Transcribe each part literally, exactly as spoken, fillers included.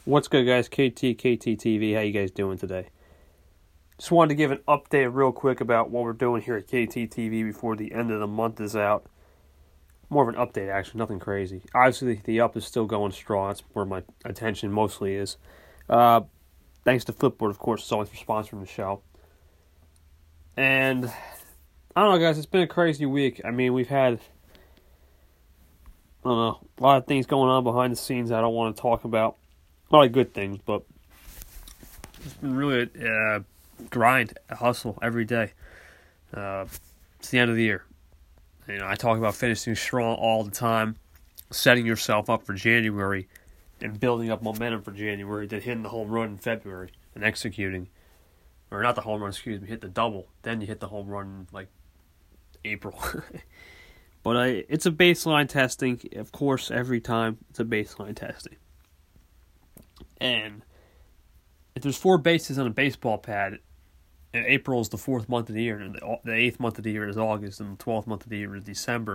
What's good, guys? K T, K T T V. How you guys doing today? Just wanted to give an update real quick about what we're doing here at K T T V before the end of the month is out. More of an update, actually, nothing crazy. Obviously, the up is still going strong. That's where my attention mostly is. Uh, thanks to Flipboard, of course, as always, for sponsoring the show. And, I don't know, guys, it's been a crazy week. I mean, we've had, I don't know, a lot of things going on behind the scenes I don't want to talk about. A lot of good things, but it's been really a uh, grind, a hustle every day. Uh, it's the end of the year. You know, I talk about finishing strong all the time, setting yourself up for January, and building up momentum for January, then hitting the home run in February and executing. Or not the home run, excuse me, hit the double. Then you hit the home run in, like, April. But I, it's a baseline testing. Of course, every time it's a baseline testing. And if there's four bases on a baseball pad, and April is the fourth month of the year, and the, the eighth month of the year is August, and the twelfth month of the year is December,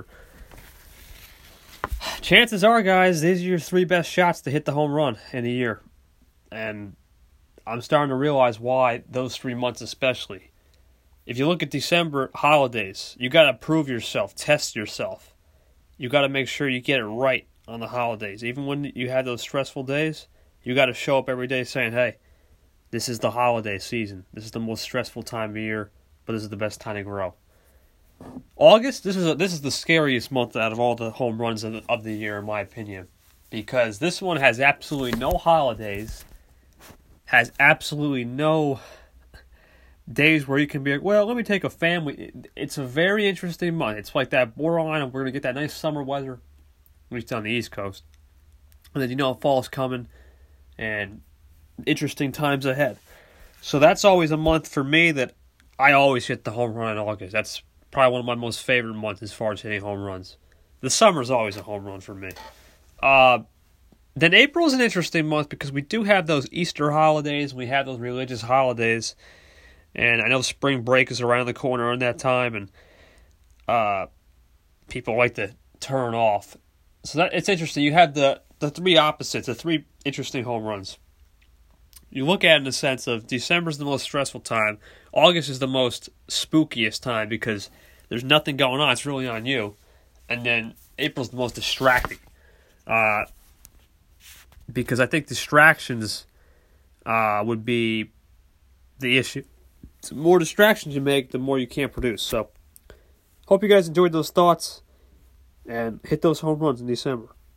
chances are, guys, these are your three best shots to hit the home run in a year. And I'm starting to realize why those three months especially. If you look at December holidays, you got to prove yourself, test yourself. You got to make sure you get it right on the holidays. Even when you have those stressful days, you got to show up every day saying, hey, this is the holiday season. This is the most stressful time of year, but this is the best time to grow. August, this is a, this is the scariest month out of all the home runs of the, of the year, in my opinion, because this one has absolutely no holidays, has absolutely no days where you can be like, well, let me take a family. It's a very interesting month. It's like that borderline of we're going to get that nice summer weather, at least on the East Coast. And then you know fall's coming and interesting times ahead. So that's always a month for me that I always hit the home run in August. That's probably one of my most favorite months as far as hitting home runs. The summer's always a home run for me. Uh, then April's an interesting month because we do have those Easter holidays. We have those religious holidays. And I know spring break is around the corner in that time. And uh, people like to turn off. So that it's interesting. You have the, the three opposites, the three interesting home runs. You look at it in the sense of December's the most stressful time. August is the most spookiest time because there's nothing going on. It's really on you. And then April's the most distracting. Uh, because I think distractions uh, would be the issue. The more distractions you make, the more you can't produce. So, hope you guys enjoyed those thoughts and hit those home runs in December.